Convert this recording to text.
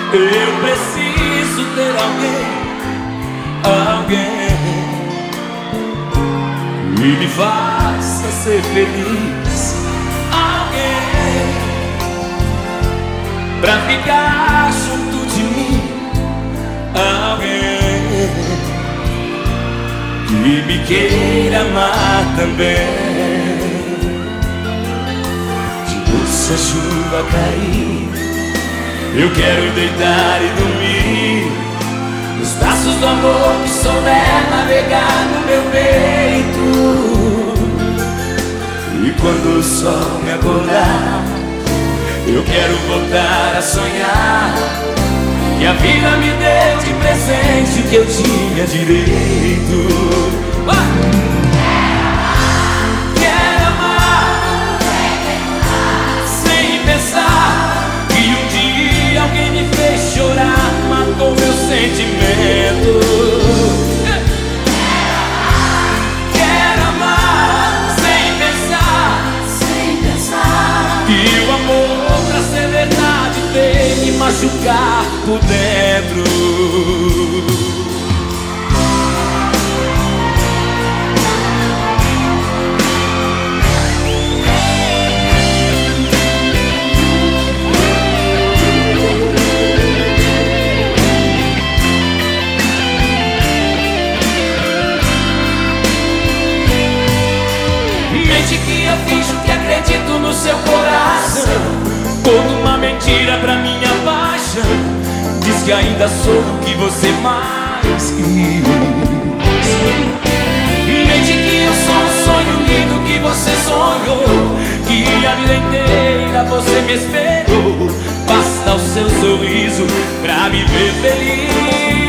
Eu preciso ter alguém que me faça ser feliz. Alguém pra ficar junto de mim. Alguém que me queira amar também. Se a chuva cair, eu quero deitar e dormir nos braços do amor que souber navegar no meu peito. E quando o sol me acordar, eu quero voltar a sonhar que a vida me deu de presente o que eu tinha direito. Que um dia alguém me fez chorar, matou meu sentimento. Quero amar sem pensar que o amor pra ser verdade tem que machucar por dentro. Que eu finjo que acredito no seu coração, conto uma mentira pra minha paixão. Diz que ainda sou o que você mais quis. Mente que eu sou um sonho lindo que você sonhou, que a vida inteira você me esperou. Basta o seu sorriso pra me ver feliz.